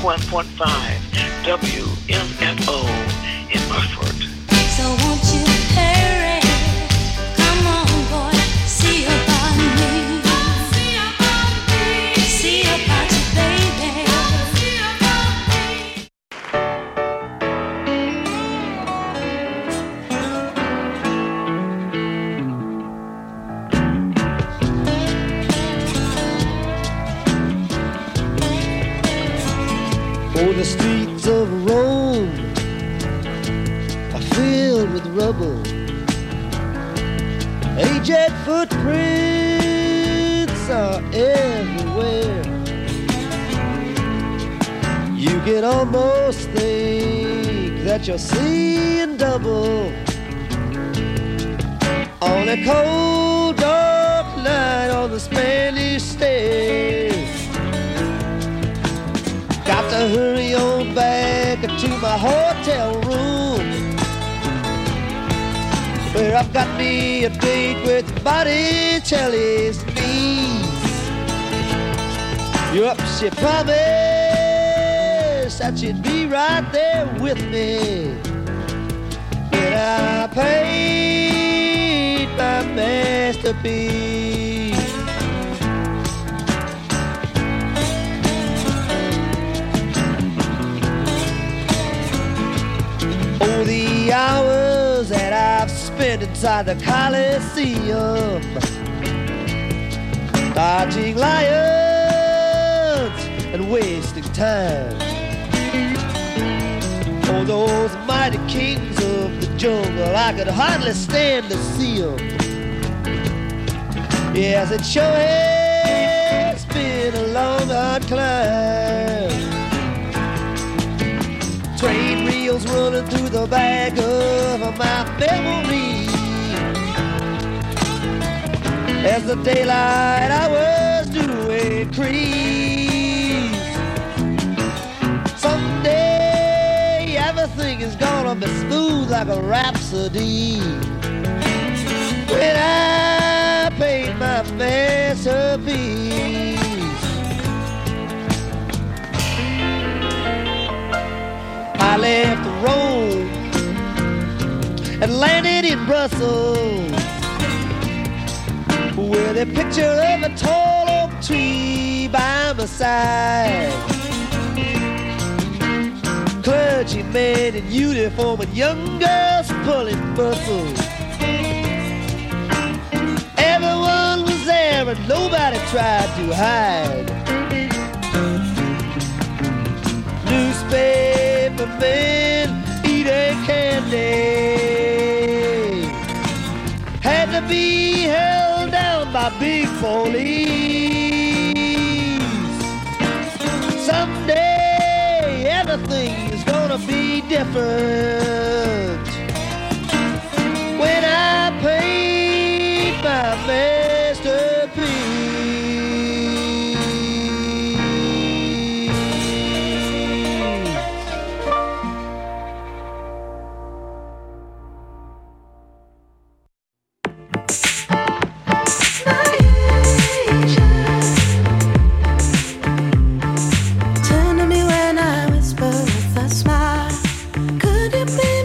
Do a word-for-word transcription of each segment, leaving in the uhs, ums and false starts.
one point five W M F O in Bufford. So won't you hurry? Come on, boy, see about me. See about me. See about you, baby. See about me. Oh, the streets of Rome are filled with rubble. Aged footprints are everywhere. You can almost think that you're seeing double on a cold, dark night on the Spanish stairs. Got to hurry on back to my hotel room, where I've got me a date with Botticelli's niece. Yup, she promised that she'd be right there with me when I paint my masterpiece. Oh, the hours that I've spent inside the Coliseum, dodging lions and wasting time. Oh, those mighty kings of the jungle, I could hardly stand to see them. Yes, it sure has been a long, hard climb. Train wheels running through the back of my memory as the daylight hours do increase. Someday everything is gonna be smooth like a rhapsody when I paint my masterpiece. I left Rome and landed in Brussels, with a picture of a tall oak tree by my side. Clergymen in uniform and young girls pulling muscles. Everyone was there and nobody tried to hide. Newspaper men eating candy had to be held down by big police. Someday everything's gonna be different when I paint my masterpiece. Turn to me when I whisper with a smile. Could it be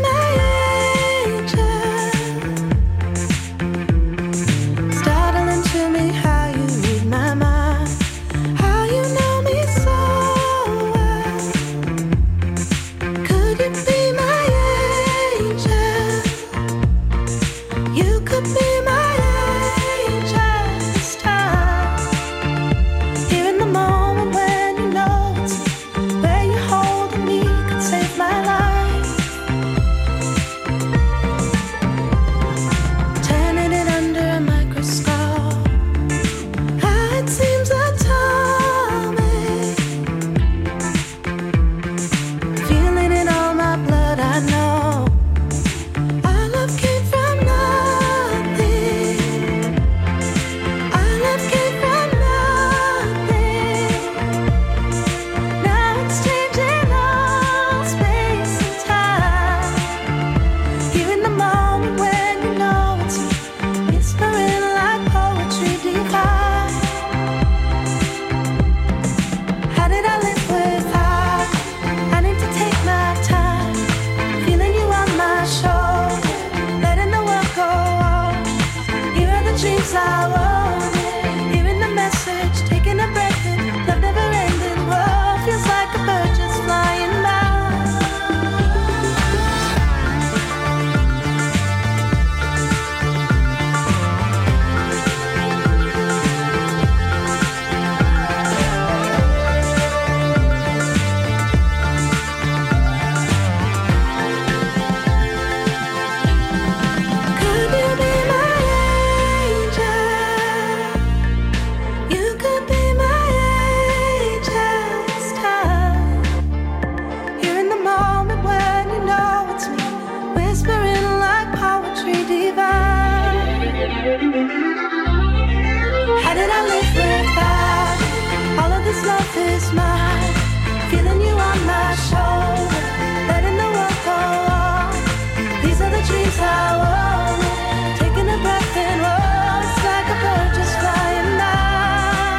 smile, feeling you on my shoulder, letting the world go on. These are the dreams I want, taking a breath and roll. It's like a bird just flying by.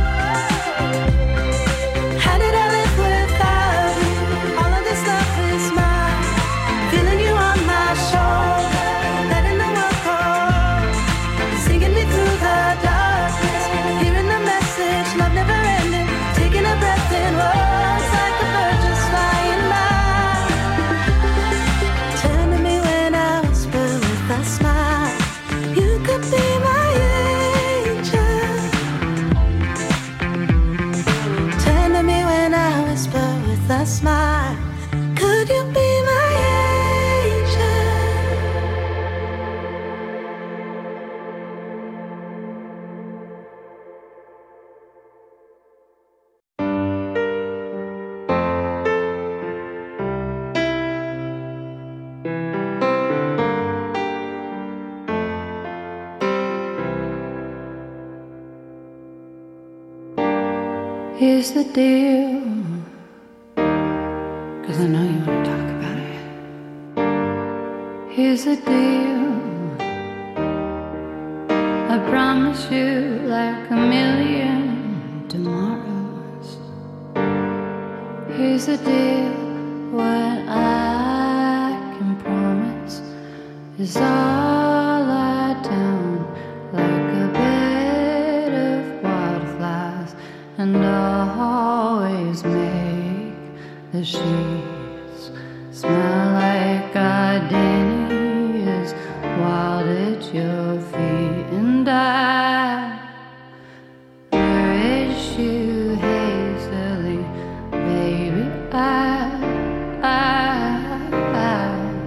How did I live without you? All of this love is mine, feeling you on my shoulder, letting the world go on, singing me through the darkness, hearing the message, love never ending, taking a breath and roll. It's like a bird just flying by. Turn to me when I whisper with a smile, you could be my angel. Turn to me when I whisper with a smile, could you be my angel? Here's the deal, 'cause I know you want to talk about it. Here's the deal, I promise you like a million tomorrows. Here's the deal, what I can promise is all I down like a bed of wildflowers, and always make the sheets smell like gardenias wild at your feet. And I nourish you hazily, baby. I, I, I,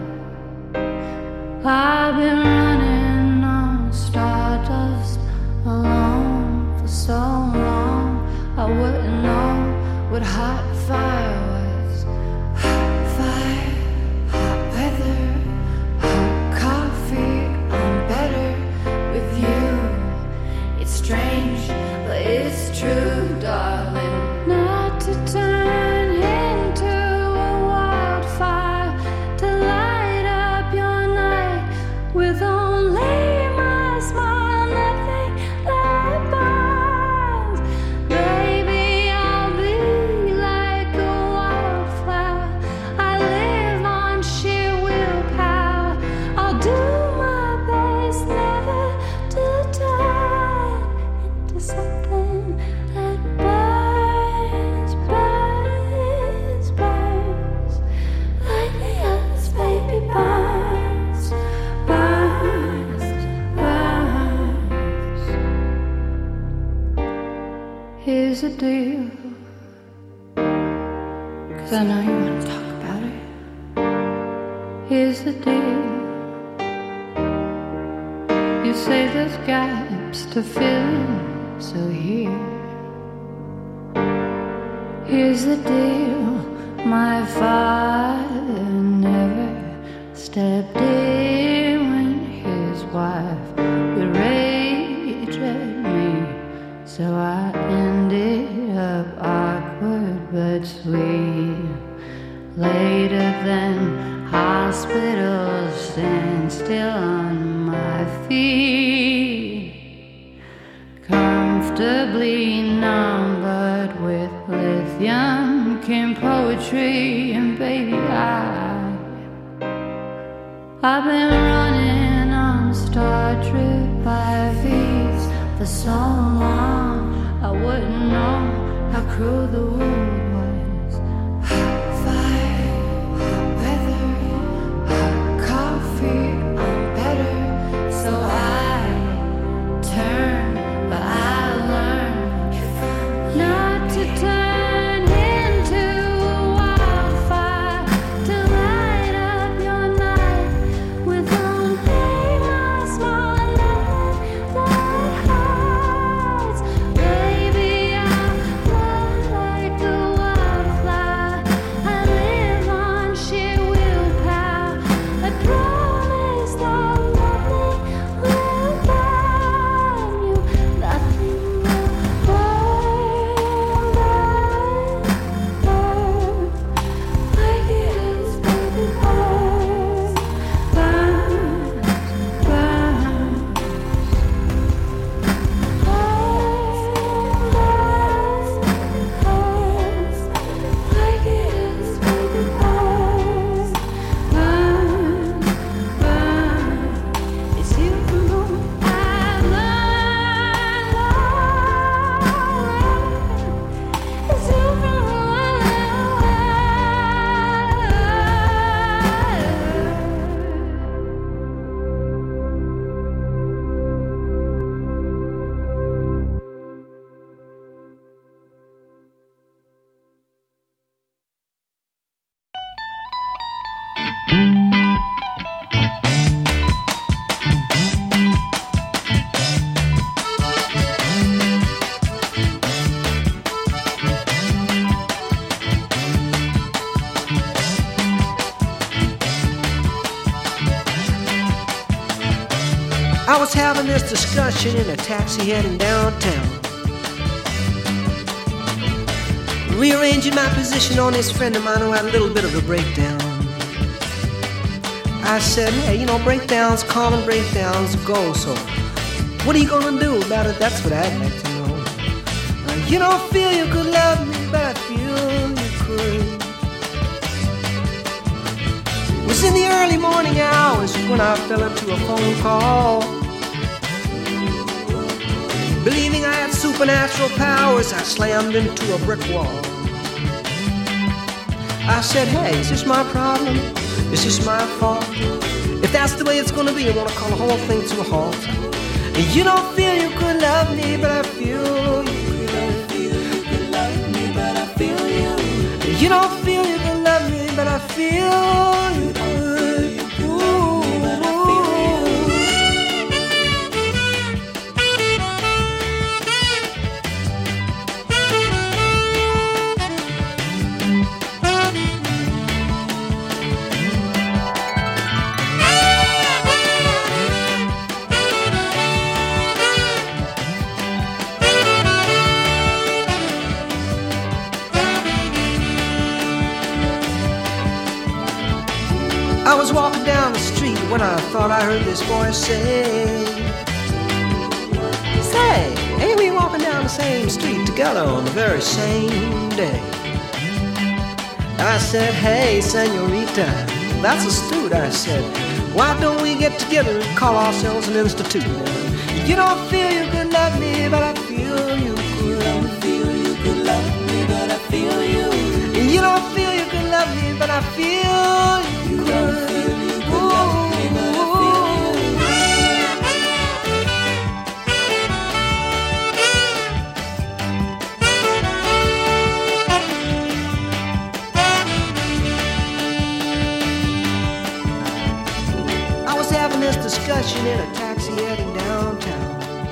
I've been running on stardust alone for so long, I wouldn't know what hot fire was. Hot fire, hot weather, hot coffee. I'm better with you. It's strange, but it's true, darling. Not to turn into a wildfire, to light up your night with only my smile, nothing that burns. Baby, I'll be like a wildflower. I live on sheer willpower. I'll do my best never to turn into something that burns, burns, burns like the others, baby, burns, burns, burns. Here's the deal, 'cause I know you want to talk about it. Here's the deal, you say there's gaps to fill in, so here. Here's the deal, my father never stepped in when his wife would rage at me, so I ended up awkward but sweet. Later than hospitals, stand still on my feet, comfortably numbered with lithium came poetry, and baby, I I've been running on a star trip by feet for so long, I wouldn't know how cruel the world was. Hot fire, hot weather, hot coffee. I'm better, so I turn, but I learn not to turn into a wildfire, to light up your night with only my small light hearts. Baby, I love like a was having this discussion in a taxi heading downtown, rearranging my position on this friend of mine who had a little bit of a breakdown. I said, hey, you know, breakdowns, common breakdowns go, so what are you gonna do about it? That's what I'd like to know. Uh, you don't feel you could love me, but I feel you could. It was in the early morning hours when I fell into a phone call. Believing I had supernatural powers, I slammed into a brick wall. I said, hey, is this my problem? Is this my fault? If that's the way it's gonna be, I wanna call the whole thing to a halt. You don't feel you could love me, but I feel you could. You could love me, but I feel you. You don't feel you could love me, but I feel you could. I was walking down the street when I thought I heard this voice say, say, ain't we walking down the same street together on the very same day? I said, hey, senorita, that's astute. I said, why don't we get together and call ourselves an institute? You don't feel you could love me, but I feel you could. You don't feel you could love me, but I feel you. You don't feel you could love me, but I feel you. You don't feel you could love me, but I feel you. I was having this discussion in a taxi heading downtown.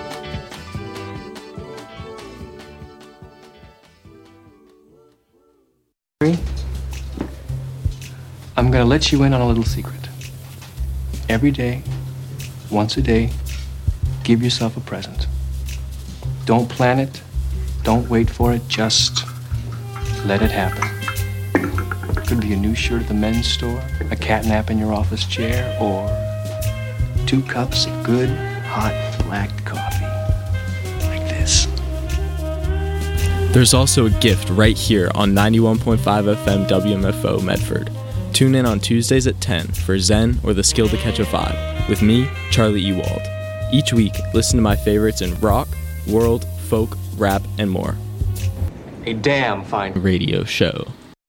I'm gonna let you in on a little secret. Every day, once a day, give yourself a present. Don't plan it, don't wait for it, just let it happen. Could be a new shirt at the men's store, a cat nap in your office chair, or two cups of good, hot, black coffee. Like this. There's also a gift right here on ninety-one point five F M W M F O Medford. Tune in on Tuesdays at ten for Zen or The Skill to Catch a Vibe with me, Charlie Ewald. Each week, listen to my favorites in rock, world, folk, rap, and more. A damn fine Radio show.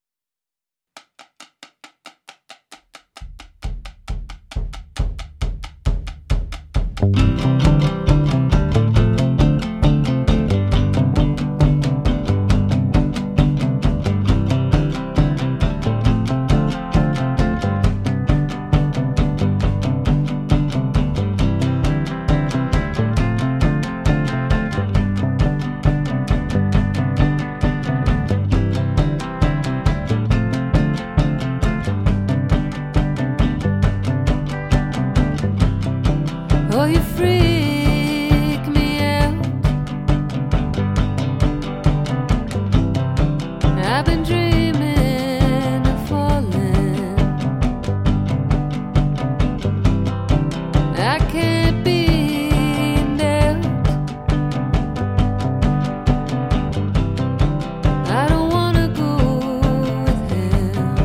Oh, you freak me out. I've been dreaming of falling. I can't be nailed. I don't wanna go with him.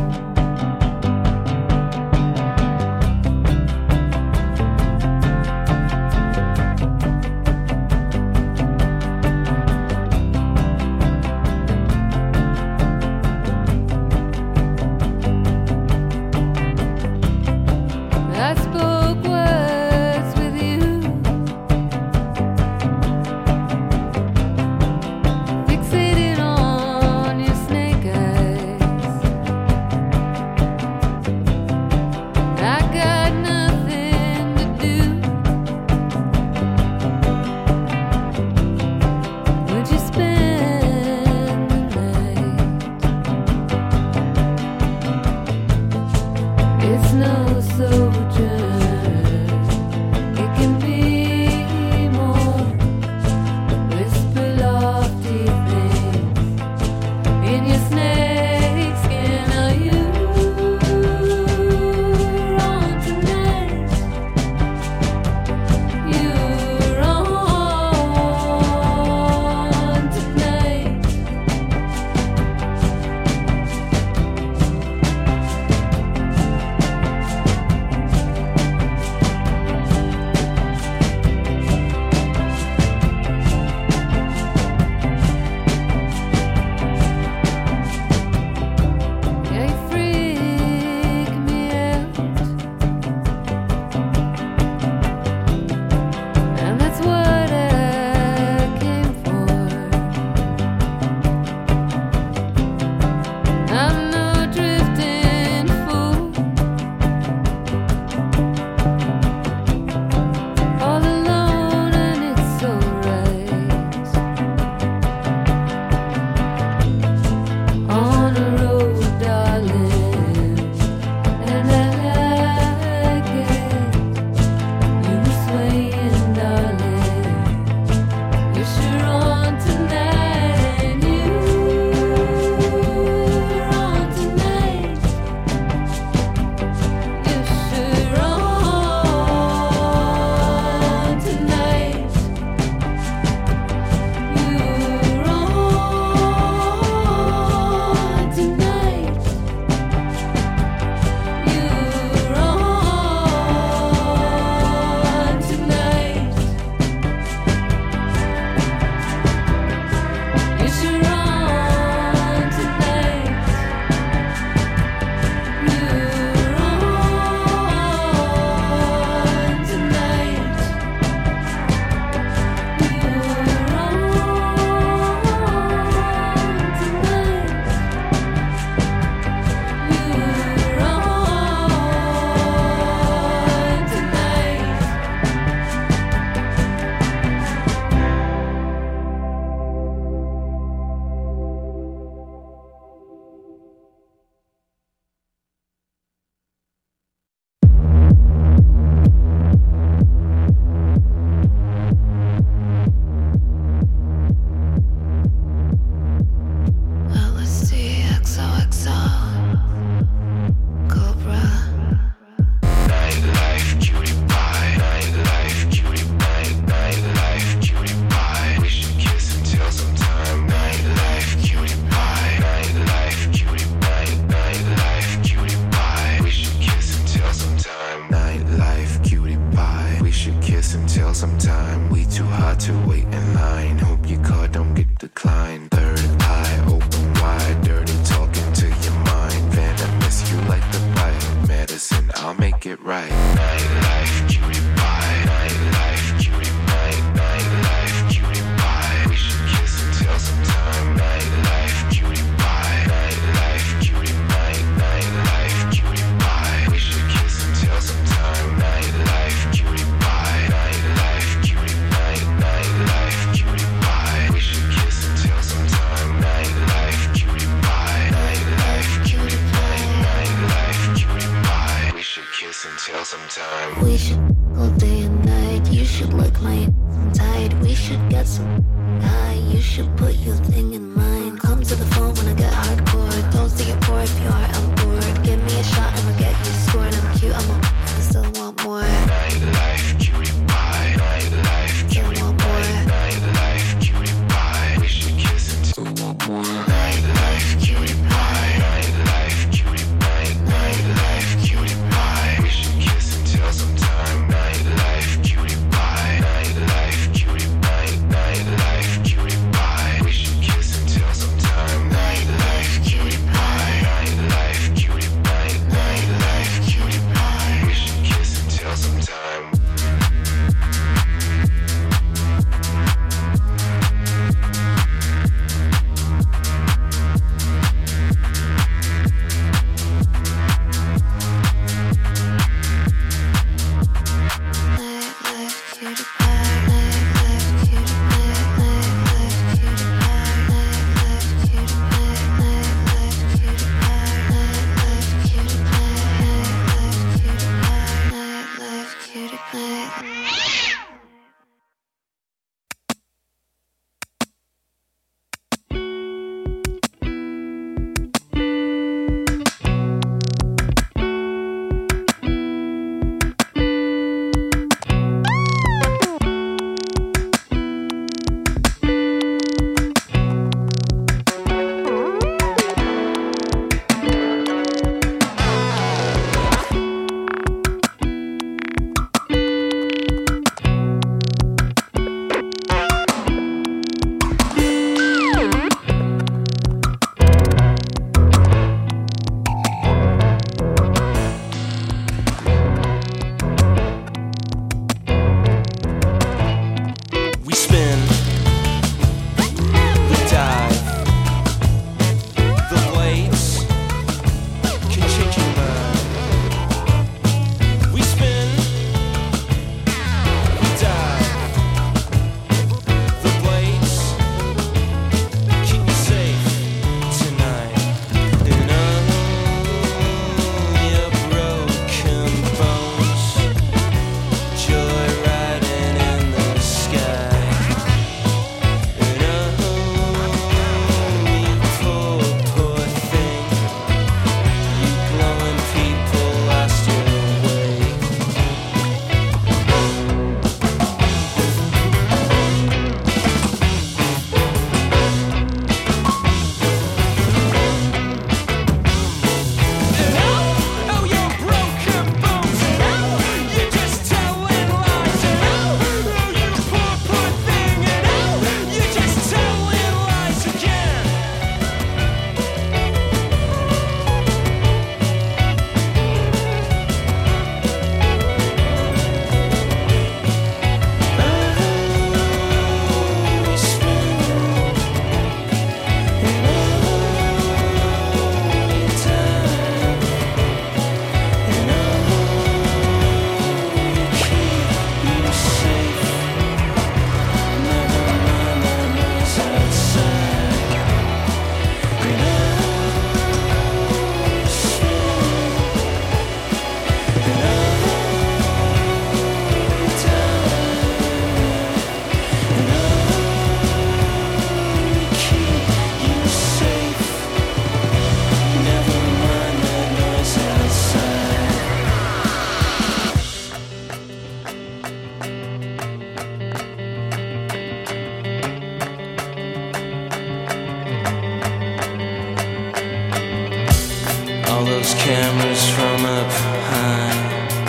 all those cameras from up high.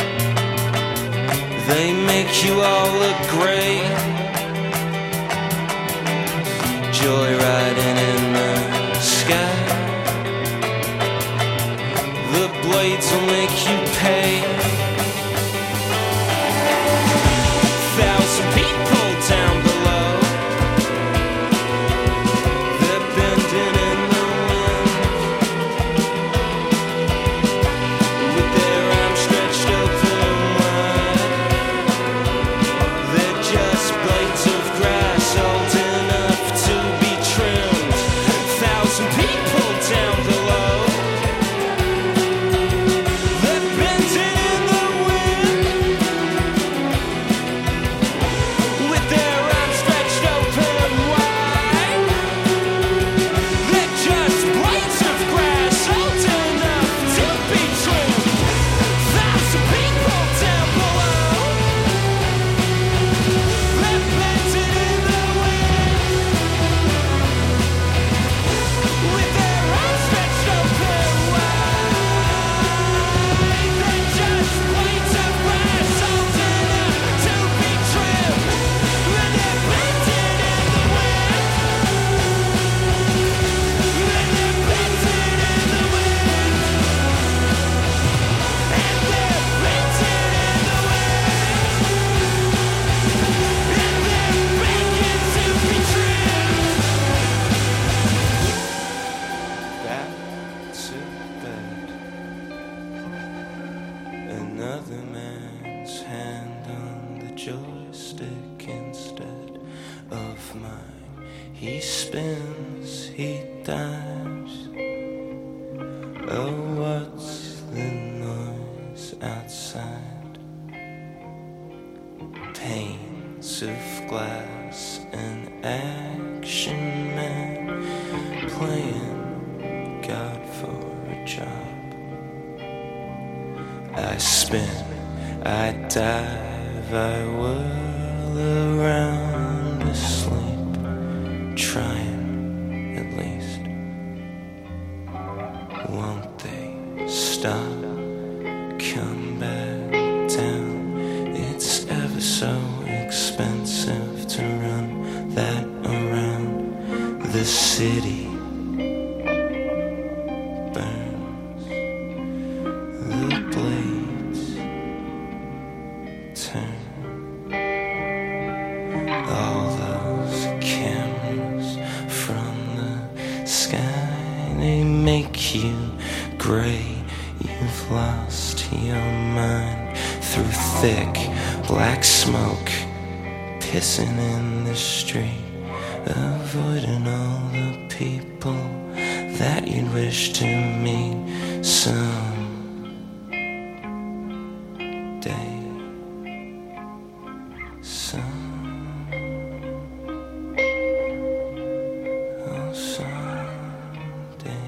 They make you all look great, joyriding in the sky. The blades will make you pay. Thousand people down below, they're bending in the wind, with their arms stretched open wide. They're just blades of grass, old enough to be trimmed. Thousand people down below, they're bending in the wind, with their arms stretched open wide. They're just blades of grass, old enough to be trimmed. Thousand people down below, they're bending in the wind, with their arms stretched open wide. They're just blades of grass, old enough to be trimmed. When they're bending in the wind, when they're bending in the wind, and they're bending in the wind, and they're begging to be trimmed. Back to bed. Another man's hand on the joystick instead of mine. He spins, he dives. Oh, what's the noise outside? Panes of glass, an action man playing God for a job. I spin, I dive, I whirl around asleep, trying at least. Won't they stop, come back down? It's ever so expensive to run that around. The city burns, the blades turn. All those cameras from the sky, they make you gray. You've lost your mind through thick black smoke, pissing in the street, avoiding all the people that you'd wish to meet some day. Some, oh, someday.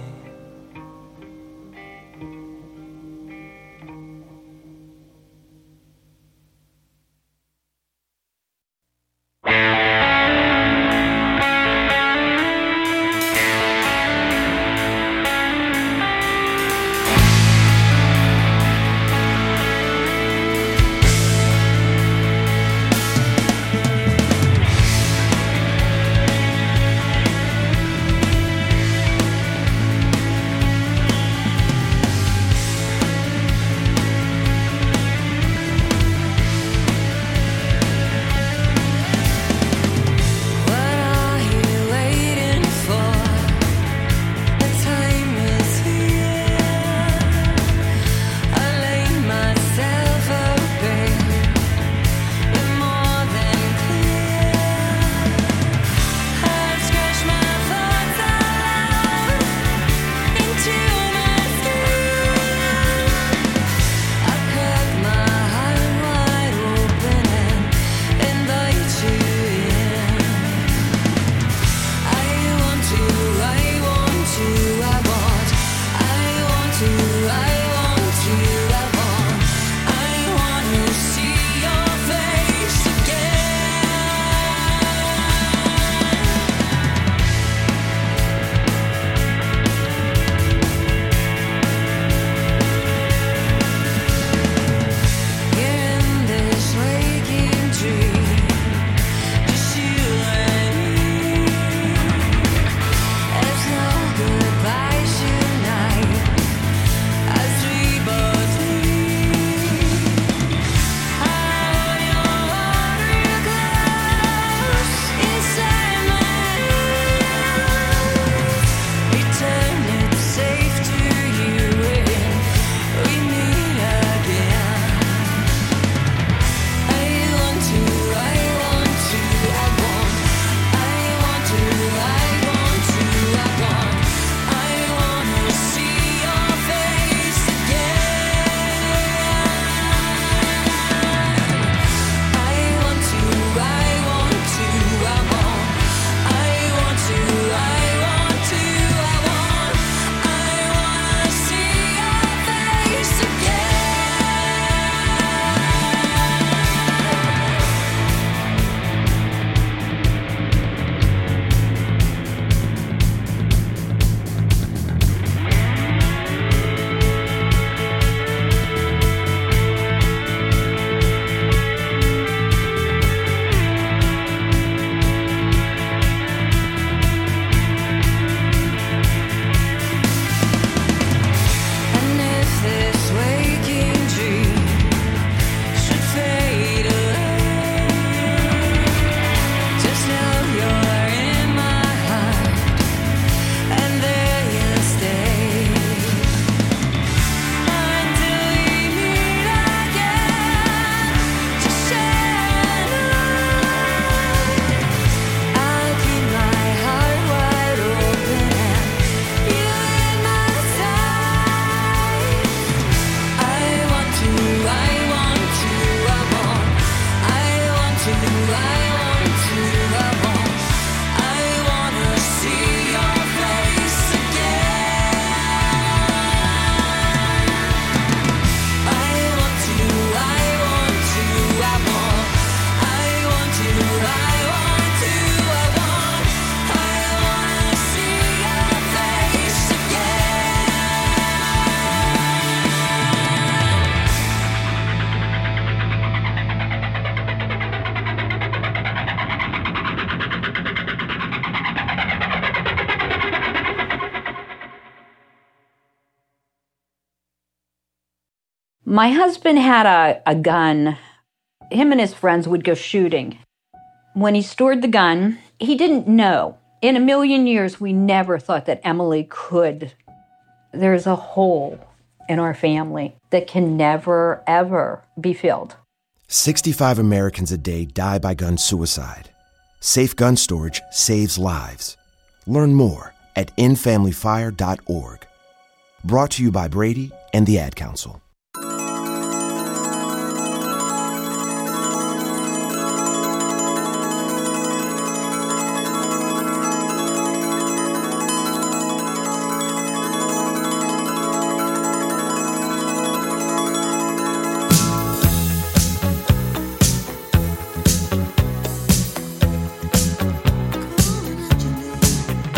My husband had a, a gun. Him and his friends would go shooting. When he stored the gun, he didn't know. In a million years, we never thought that Emily could. There's a hole in our family that can never, ever be filled. sixty-five Americans a day die by gun suicide. Safe gun storage saves lives. Learn more at end family fire dot org. Brought to you by Brady and the Ad Council.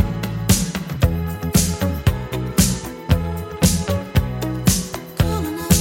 Calling out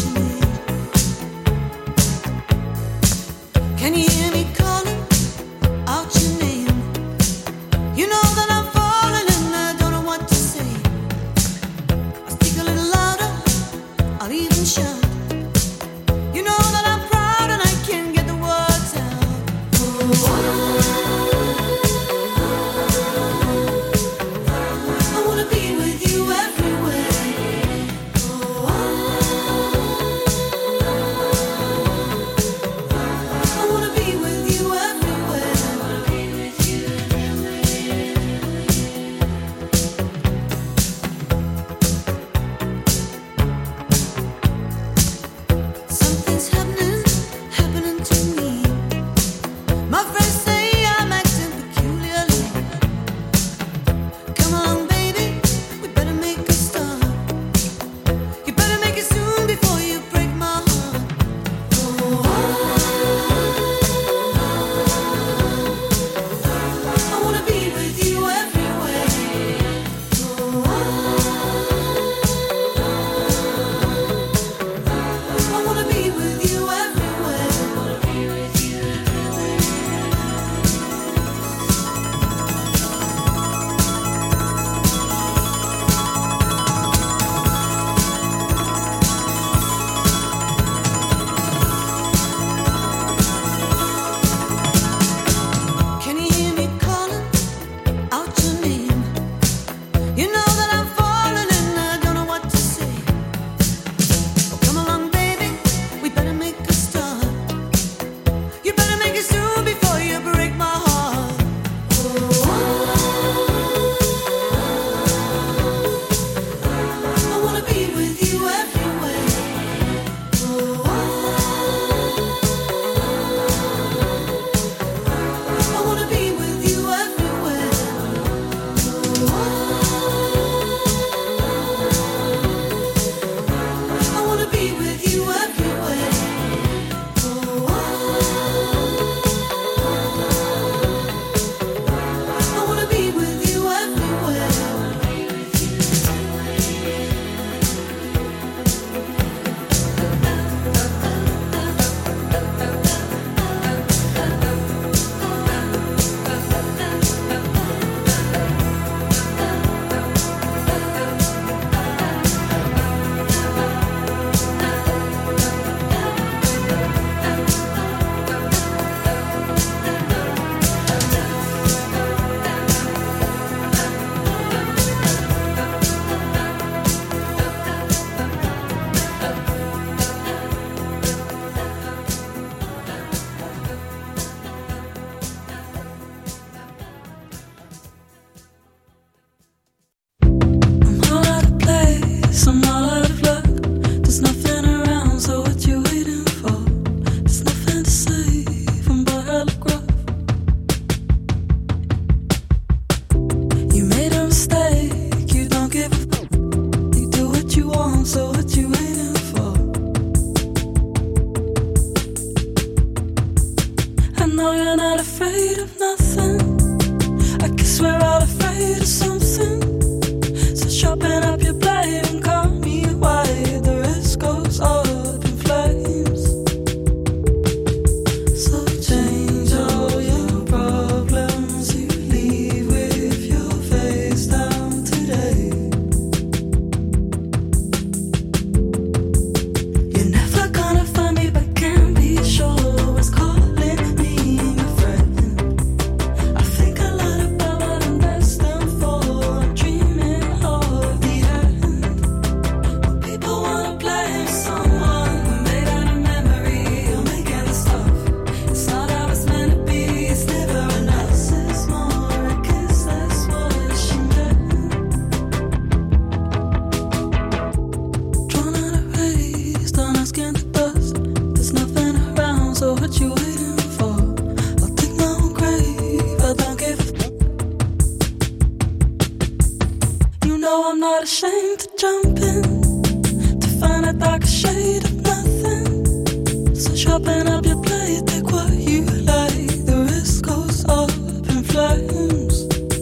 ashamed to jump in, to find a dark shade of nothing. So sharpen up your blade, take what you like. The risk goes up in flames.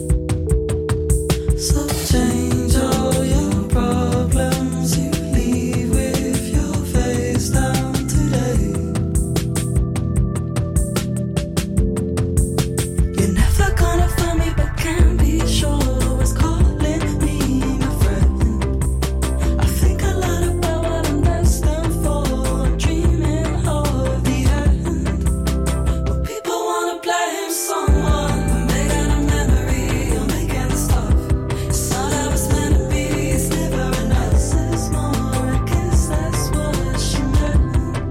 So change all your problems, you leave with your face down today. You're never gonna find me, but can be sure. Always calling me my friend. I think a lot about what I'm destined for. I'm dreaming of the end. But people wanna blame someone, making a memory or making stuff. It's not how it's meant to be, it's never enough. It's more, I guess that's what she meant.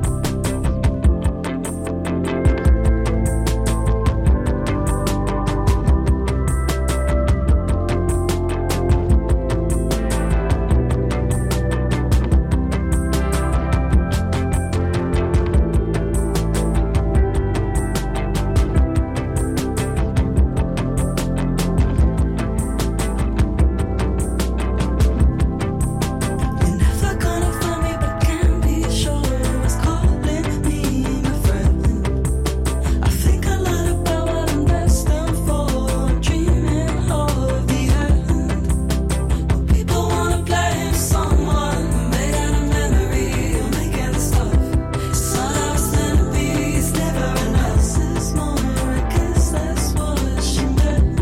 You're never gonna find me, but can be sure. Always calling me my friend. I think a lot about what I'm destined for. I'm dreaming of the end. But people wanna blame someone, making a memory or making stuff. It's not how it's meant to be, it's never enough. It's more, I guess that's what she meant.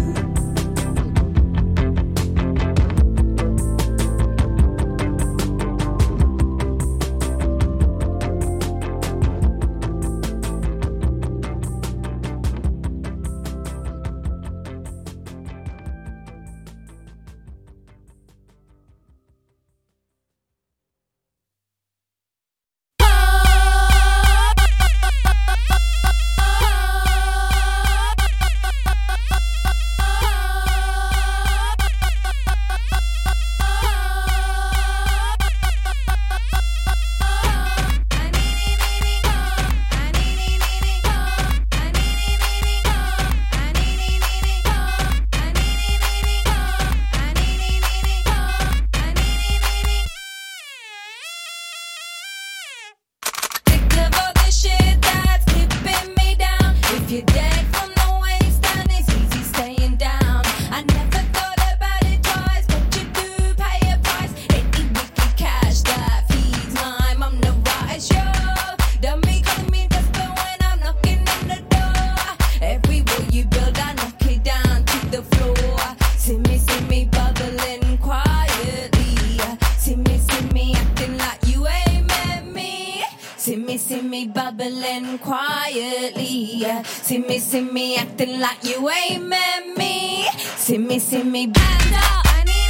Think of all the shit that's keeping me down. If you're dead from the waist down, it's easy staying down. I never thought about it twice, but you do pay a price. Any wicked cash that feeds my mum to rise. Yo, don't be calling me desperate when I'm knocking on the door. Every wall you build, I knock it down to the floor. See me, see me bubbling quietly. See me, see me acting like you ain't met me. See me, see me bubbling quietly. See me, see me acting like you ain't met me. See me, see me band up.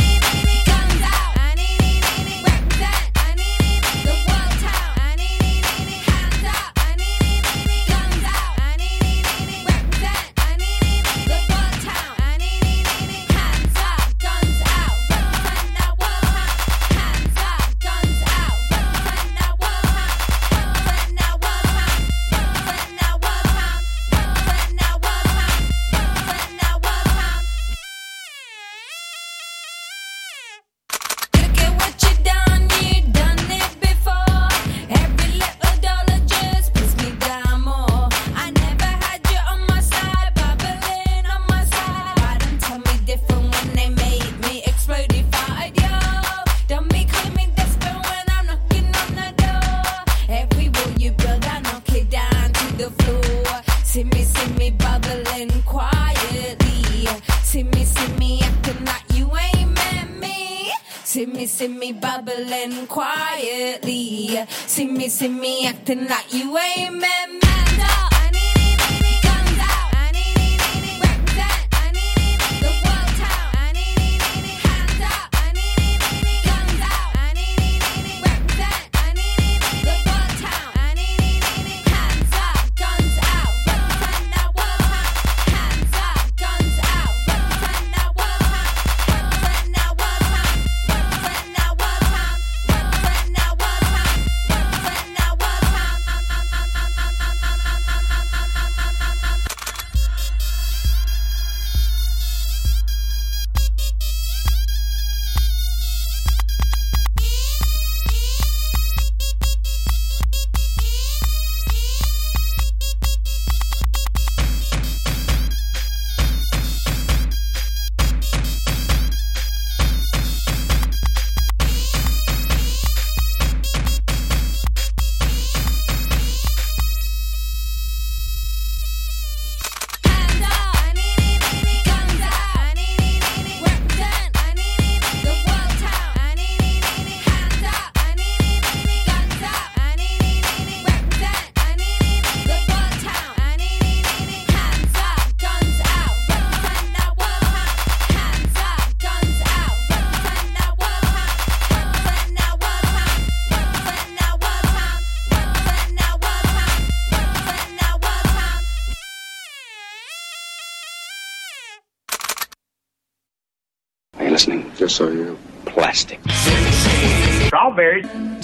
Guns out. Represent. The world town. Hands up. Guns out. Represent. The world town. Hands up. Guns out. Represent that world town. Hands up. Guns out. Represent that world town. Represent that world town. Represent that world town. Represent that world town. Represent that world town. Look at what you done, you done it before. Every little dollar just puts me down more. I never had you on my side, bubbling on my side. Why don't tell me different when they made me explodified, yo? Don't be calling me desperate when I'm knocking on the door. Every wall you build, I knock it down to the floor. See me, see me bubbling quietly. See me, see me acting like you ain't met me. See me, see me bubbling quietly. See me, see me acting like you ain't met me. Hands up. Guns out. Represent. The world town. Hands up. Guns out. Represent. The world town. Hands up. Guns out. Represent that world town. Hands up. Guns out. Represent that world town. Represent that world town. Represent that world town. Represent that world town. Represent that world town. So you're plastic. Strawberries.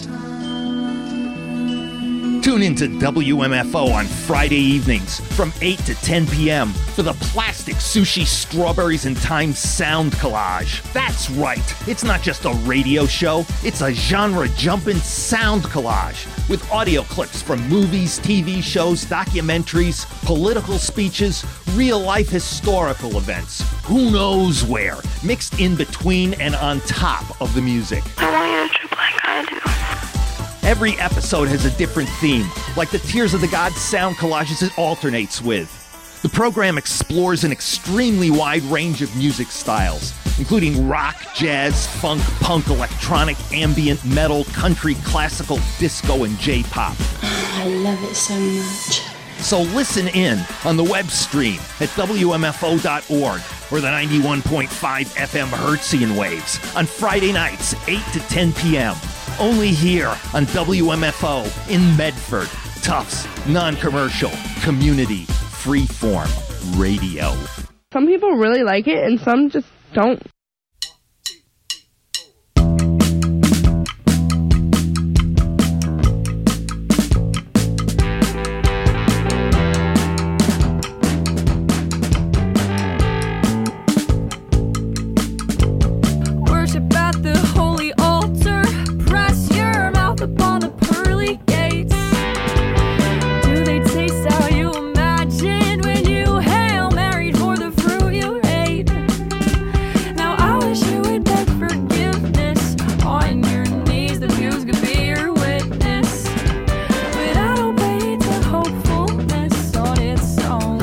Tune into W M F O on Friday evenings from eight to ten p.m. for the Plastic Sushi Strawberries and Time Sound Collage. That's right, it's not just a radio show, it's a genre-jumping sound collage with audio clips from movies, T V shows, documentaries, political speeches, real-life historical events, who knows where, mixed in between and on top of the music. I want you to trip like I do. Every episode has a different theme, like the Tears of the Gods sound collages it alternates with. The program explores an extremely wide range of music styles, including rock, jazz, funk, punk, electronic, ambient, metal, country, classical, disco, and J-pop. I love it so much. So listen in on the web stream at W M F O dot org or the ninety-one point five F M Hertzian waves on Friday nights, eight to ten p.m. Only here on W M F O in Medford. Tufts, non-commercial, community, freeform radio. Some people really like it and some just don't. Worship at the holy altar. Press your mouth upon the pearly gates. Do they taste how you imagined when you Hail Married for the fruit you ate? Now I wish you would beg forgiveness on your knees. The views could be your witness. But I don't pay to hopefulness on its own.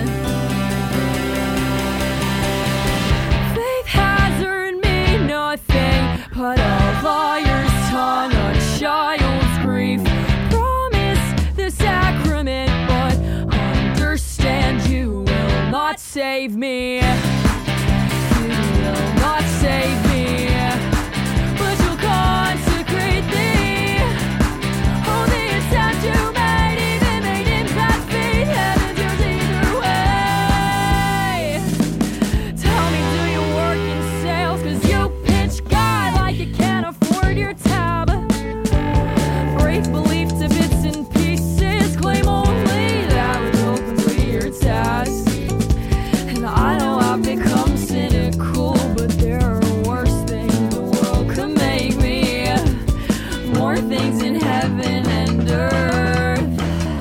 Faith has earned me nothing but a liar's tongue, a child's grief. Promise the sacrament, but understand you will not save me. You will not save me, but you'll consecrate thee. Oh, the attempt you made, even made in bad faith. Heaven's yours either way. Tell me, do you work in sales? 'Cause you pitch God like you can't afford your tab. Break belief to bits and pieces. Claim only that which will complete your task. And I know I've become cynical, but there are worse things the world could make me. More things in heaven and earth.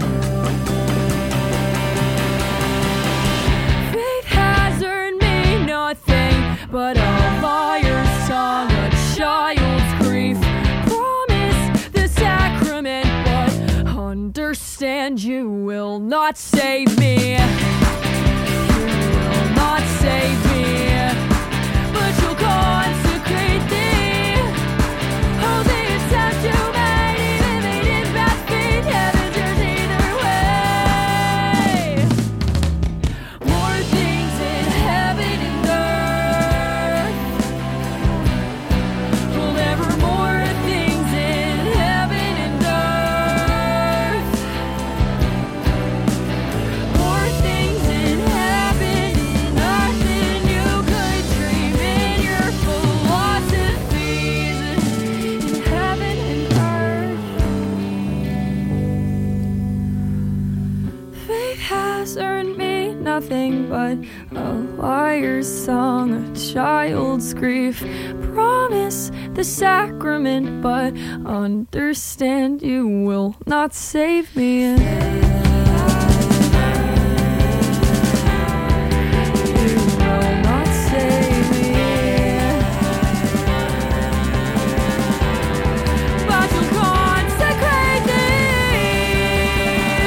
Faith has earned me nothing but a liar's tongue, a child's grief. Promise the sacrament, but understand you will not save me. You will not save me, but you'll consecrate thee. Oh, the attempt you made, even made in bad faith. Heaven's yours either way. More things in heaven and earth. Well, there are more things in heaven and earth. More things in heaven and earth than you could dream in your philosophies. In heaven and earth. Faith has earned me nothing but a liar's song, a child's grief. Promise the sacrament, but understand you will not save me. You will not save me, but you'll consecrate thee.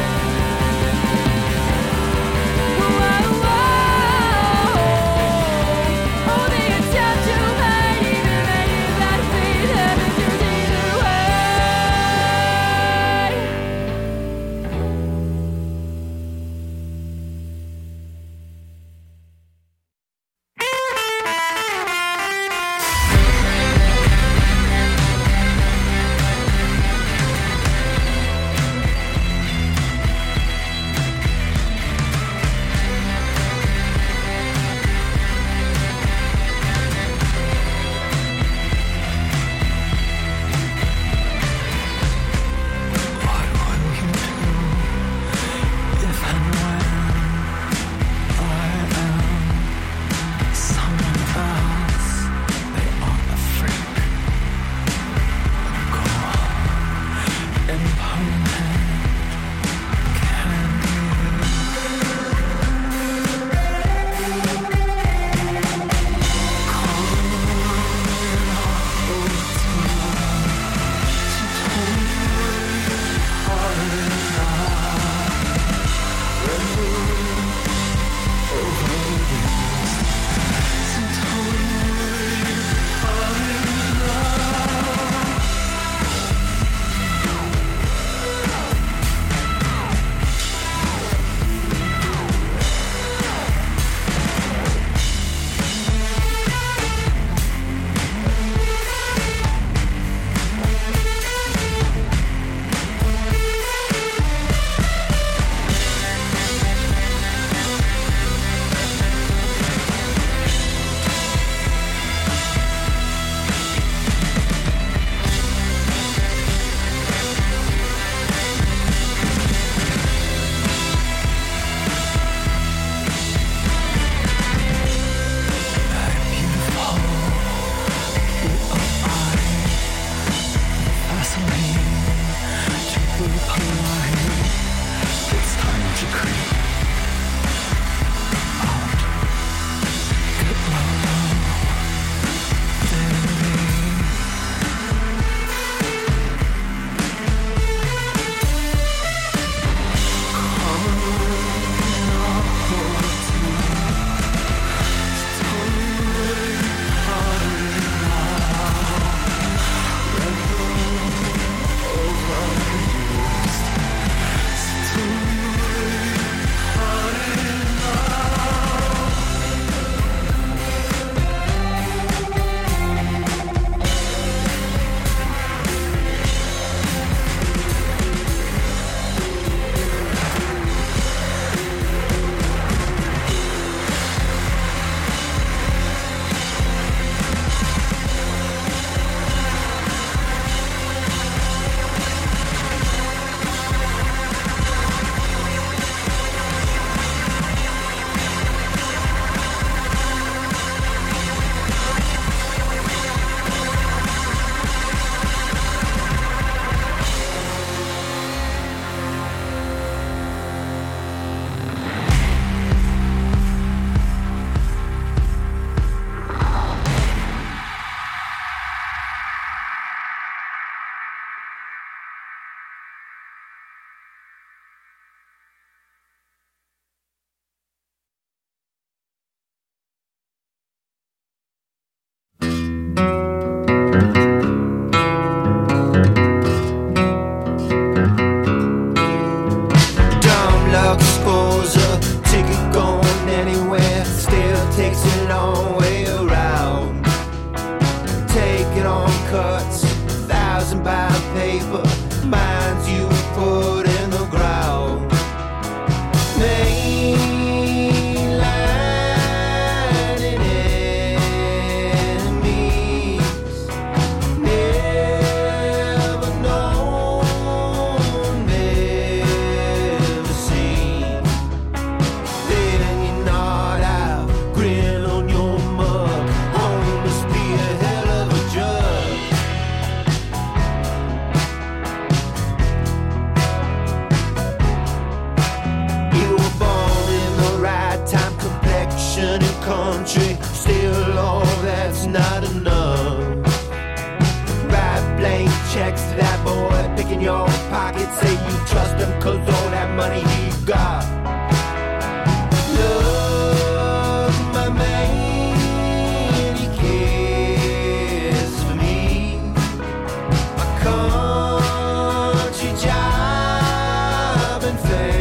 Whoa, whoa. Oh, the attempt you made, even made in bad faith. Heaven's yours either way. doesn't buy paper, mines you put in the ground. Mainline and enemies, never known, never seen. Then you nod out, grin on your mug. Home must be a hell of a jug. You were born in the right time, complexion and country. Still, all that's not enough. Write blank checks to that boy, picking your pocket. Say you trust him, cause all that money he got. Love, my man, he cares for me. My country, job, and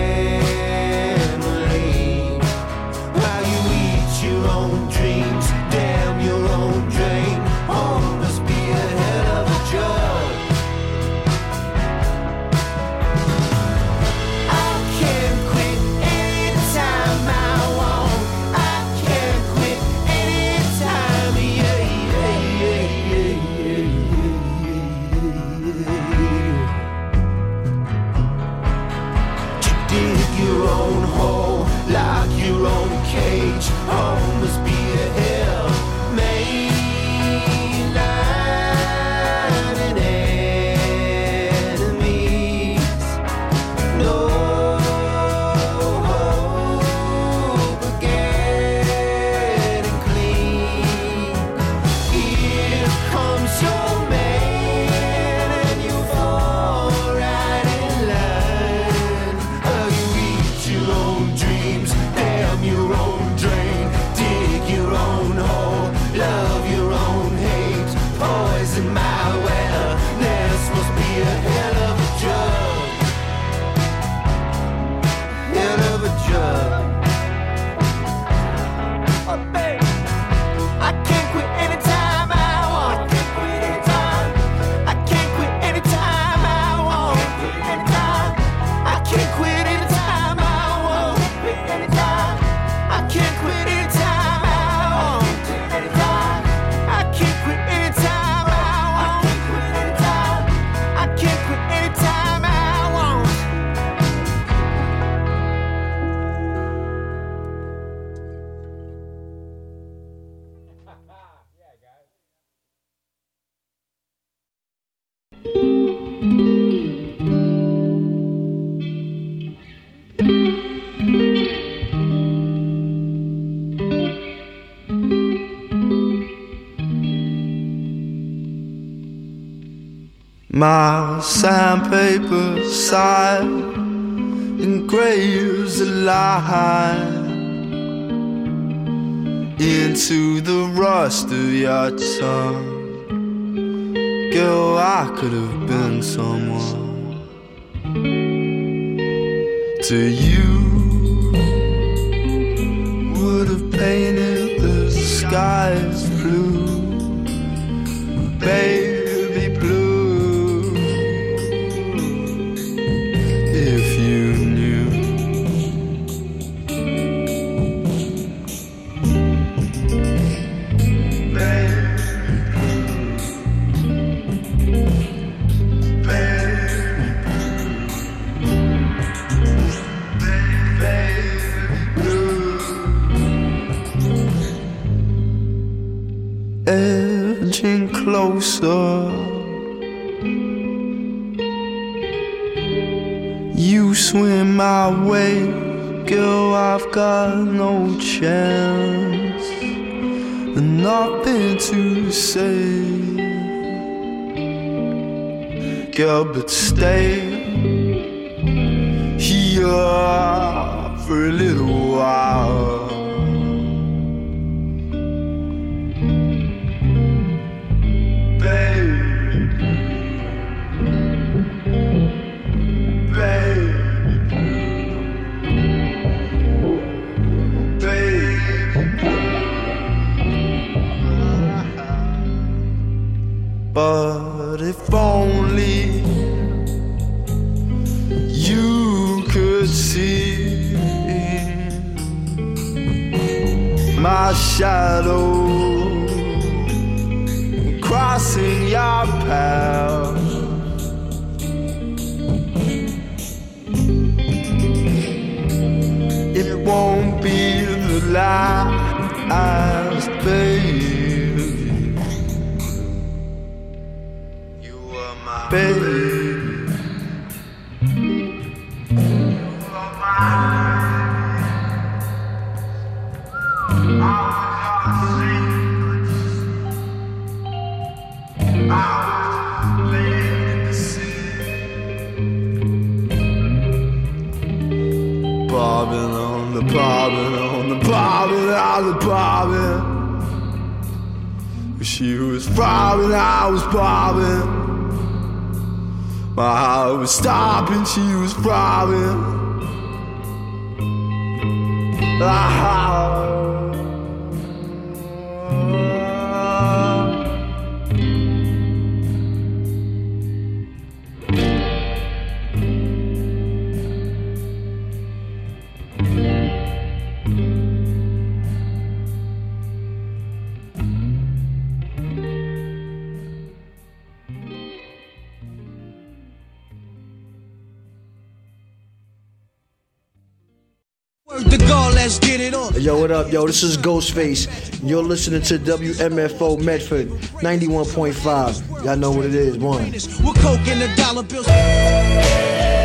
family. How you eat your own dreams, damn your own drain. Home must be a hell of a job. I can quit anytime I want. I can quit anytime, yeah, yeah, yeah, yeah, yeah, yeah. You dig your own hole, lock your own cage. Home must be a hell. Mainline and enemies, no hope of getting clean. Here comes your man, and you fall right in line. How you eat your own dreams, damn your own drain. Dig your own hole, love your own hate. Poison my well, this must be a hell of a drug. Hell of a drug. Oh, babe, I can't quit anytime I want. I can't quit anytime. I can't quit anytime I want. Anytime. I can't quit anytime I want. Anytime. I can't quit anytime I want. Anytime. I can't quit anytime I want. I can't quit anytime I want. My sandpaper side engraves a line into the rust of your tongue. Girl, I could have been someone to you. Would have painted the skies blue, baby blue. If you knew, baby, edging closer, you swim my way, girl, I've got no chance, and nothing to say, girl, but stay here for a little while. But if if only you could see my shadow crossing your path. It won't be the last, baby. You are my baby. Bobbing on the bobbing on the bobbing on the bobbing. She was bobbing, I was bobbing. My heart was stopping, she was bobbing. Ah. The goal, let's get it on. Hey, yo, what up, yo? This is Ghostface. You're listening to W M F O Medford ninety-one point five. Y'all know what it is. One. We're coke in the dollar bills.